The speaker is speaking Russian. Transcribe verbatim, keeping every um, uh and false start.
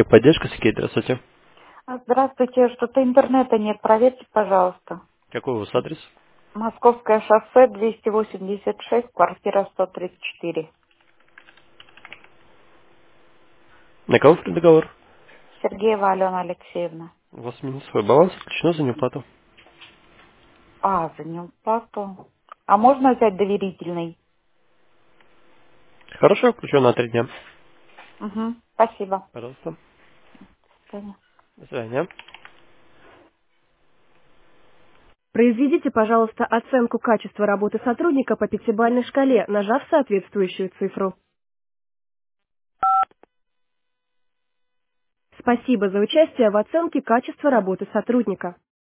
Техподдержка, Сергей, здравствуйте. А, Здравствуйте, что-то интернета нет, проверьте, пожалуйста. Какой у вас адрес? Московское шоссе, двести восемьдесят шесть, квартира сто тридцать четыре. На кого договор? Сергеева Алена Алексеевна. У вас минусовой баланс отключено за неуплату. А, за неуплату. А можно взять доверительный? Хорошо, включен на три дня. Угу, спасибо. Пожалуйста. До свидания. До свидания. Произведите, пожалуйста, оценку качества работы сотрудника по пятибалльной шкале, нажав соответствующую цифру. Спасибо за участие в оценке качества работы сотрудника.